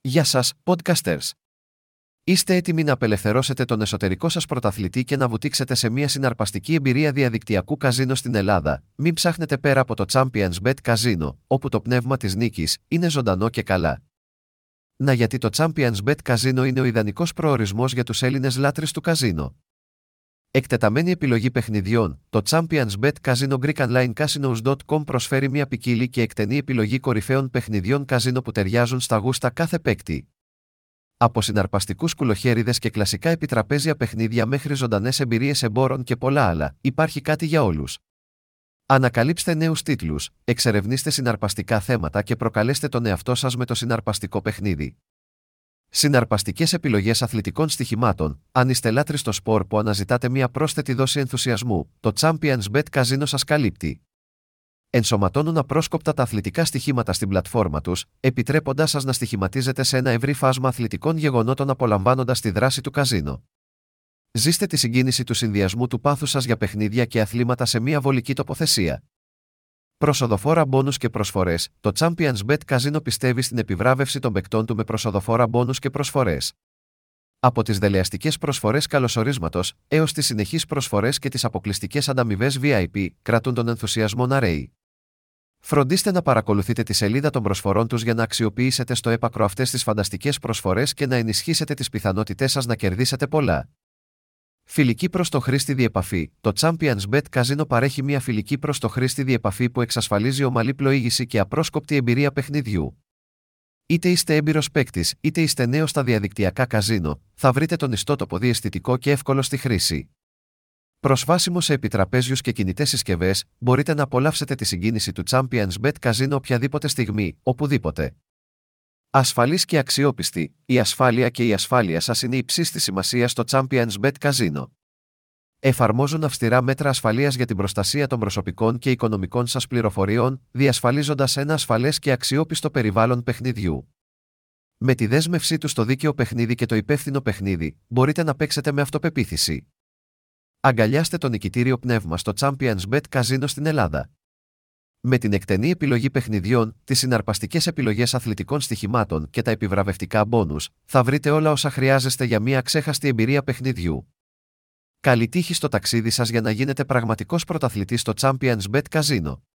Γεια σας, podcasters! Είστε έτοιμοι να απελευθερώσετε τον εσωτερικό σας πρωταθλητή και να βουτήξετε σε μια συναρπαστική εμπειρία διαδικτυακού καζίνο στην Ελλάδα? Μην ψάχνετε πέρα από το ChampionsBet Casino, όπου το πνεύμα της νίκης είναι ζωντανό και καλά. Γιατί το ChampionsBet Casino είναι ο ιδανικός προορισμός για τους Έλληνες λάτρεις του καζίνο. Εκτεταμένη επιλογή παιχνιδιών, το ChampionsBet Casino GreekOnlineCasinos.com προσφέρει μια ποικίλη και εκτενή επιλογή κορυφαίων παιχνιδιών καζίνο που ταιριάζουν στα γούστα κάθε παίκτη. Από συναρπαστικούς κουλοχέριδες και κλασικά επιτραπέζια παιχνίδια μέχρι ζωντανές εμπειρίες εμπόρων και πολλά άλλα, υπάρχει κάτι για όλους. Ανακαλύψτε νέους τίτλους, εξερευνήστε συναρπαστικά θέματα και προκαλέστε τον εαυτό σας με το συναρπαστικό παιχνίδι. Συναρπαστικές επιλογές αθλητικών στοιχημάτων. Αν είστε λάτρεις στο σπορ που αναζητάτε μια πρόσθετη δόση ενθουσιασμού, το ChampionsBet Casino σας καλύπτει. Ενσωματώνουν απρόσκοπτα τα αθλητικά στοιχήματα στην πλατφόρμα τους, επιτρέποντάς σας να στοιχηματίζετε σε ένα ευρύ φάσμα αθλητικών γεγονότων απολαμβάνοντας τη δράση του καζίνο. Ζήστε τη συγκίνηση του συνδυασμού του πάθους σας για παιχνίδια και αθλήματα σε μια βολική τοποθεσία. Προσοδοφόρα μπόνους και προσφορές. Το ChampionsBet Casino πιστεύει στην επιβράβευση των παικτών του με προσοδοφόρα μπόνους και προσφορές. Από τις δελεαστικές προσφορές καλωσορίσματος, έως τις συνεχείς προσφορές και τις αποκλειστικές ανταμοιβές VIP, κρατούν τον ενθουσιασμό να ρέει. Φροντίστε να παρακολουθείτε τη σελίδα των προσφορών τους για να αξιοποιήσετε στο έπακρο αυτές τις φανταστικές προσφορές και να ενισχύσετε τις πιθανότητές σας να κερδίσετε πολλά. Φιλική προς το χρήστη διεπαφή. Το ChampionsBet Casino παρέχει μια φιλική προς το χρήστη διεπαφή που εξασφαλίζει ομαλή πλοήγηση και απρόσκοπτη εμπειρία παιχνιδιού. Είτε είστε έμπειρος παίκτης, είτε είστε νέος στα διαδικτυακά καζίνο, θα βρείτε τον ιστότοπο διαισθητικό και εύκολο στη χρήση. Προσβάσιμο σε επιτραπέζιους και κινητές συσκευές, μπορείτε να απολαύσετε τη συγκίνηση του ChampionsBet Casino οποιαδήποτε στιγμή, οπουδήποτε. Ασφαλής και αξιόπιστη, η ασφάλεια και η ασφάλεια σας είναι υψής της σημασίας στο ChampionsBet Casino. Εφαρμόζουν αυστηρά μέτρα ασφαλείας για την προστασία των προσωπικών και οικονομικών σας πληροφοριών, διασφαλίζοντας ένα ασφαλές και αξιόπιστο περιβάλλον παιχνιδιού. Με τη δέσμευσή του στο δίκαιο παιχνίδι και το υπεύθυνο παιχνίδι, μπορείτε να παίξετε με αυτοπεποίθηση. Αγκαλιάστε το νικητήριο πνεύμα στο ChampionsBet Casino στην Ελλάδα. Με την εκτενή επιλογή παιχνιδιών, τις συναρπαστικές επιλογές αθλητικών στοιχημάτων και τα επιβραβευτικά μπόνους, θα βρείτε όλα όσα χρειάζεστε για μια αξέχαστη εμπειρία παιχνιδιού. Καλή τύχη στο ταξίδι σας για να γίνετε πραγματικός πρωταθλητής στο ChampionsBet Casino.